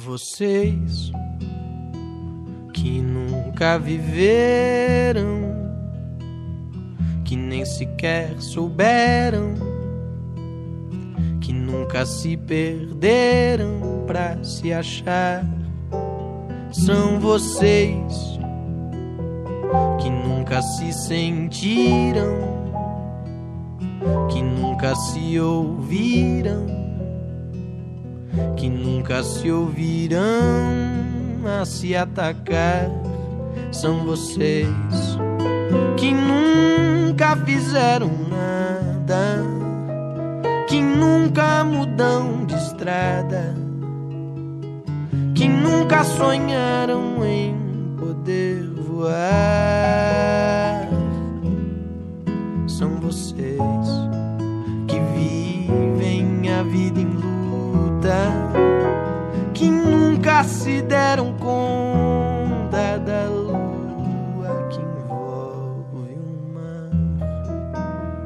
Vocês que nunca viveram, que nem sequer souberam, que nunca se perderam pra se achar. São vocês que nunca se sentiram, que nunca se ouviram, que nunca se ouvirão a se atacar. São vocês que nunca fizeram nada, que nunca mudam de estrada, que nunca sonharam em poder voar. São vocês que vivem a vida em luta, que nunca se deram conta da lua que envolve o mar.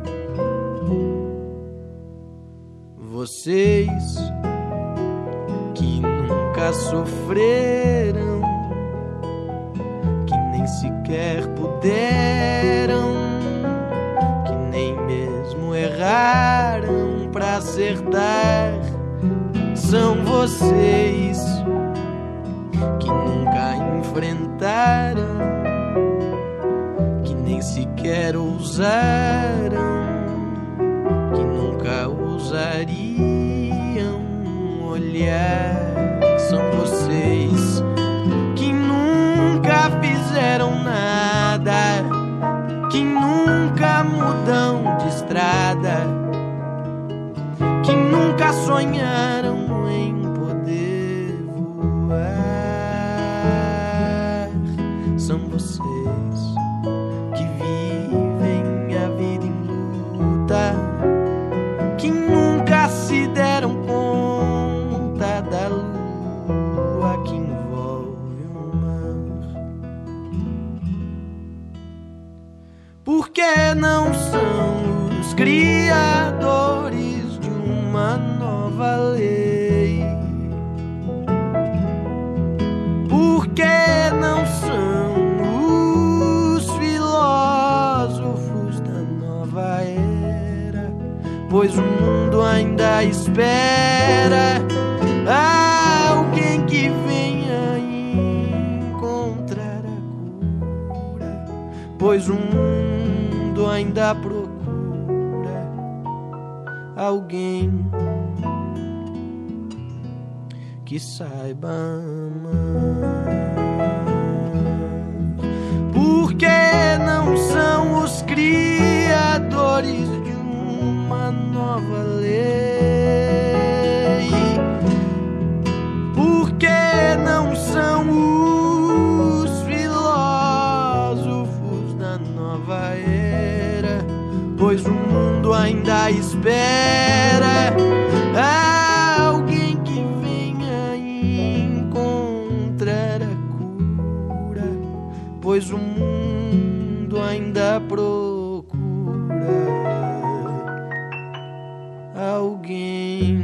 Vocês que nunca sofreram, que nem sequer puderam, que nem mesmo erraram pra acertar. São vocês que nunca enfrentaram, que nem sequer ousaram, que nunca ousariam olhar. São vocês que nunca fizeram nada, que nunca mudam de estrada, que nunca sonharam em poder voar. São vocês que vivem a vida em luta, que nunca se deram conta da lua que envolve o mar. Porque não são os criadores de uma nova lei? Porque não são os filósofos da nova era? Pois o mundo ainda espera alguém que venha encontrar a cura. Pois o mundo ainda procura alguém que saiba amar. Porque não são os criadores de uma nova lei? Porque não são os filósofos da nova era? Pois o mundo ainda espera alguém que venha encontrar a cura. Pois o mundo ainda procura alguém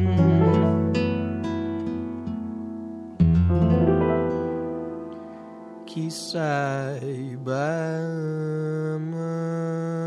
que saiba amar.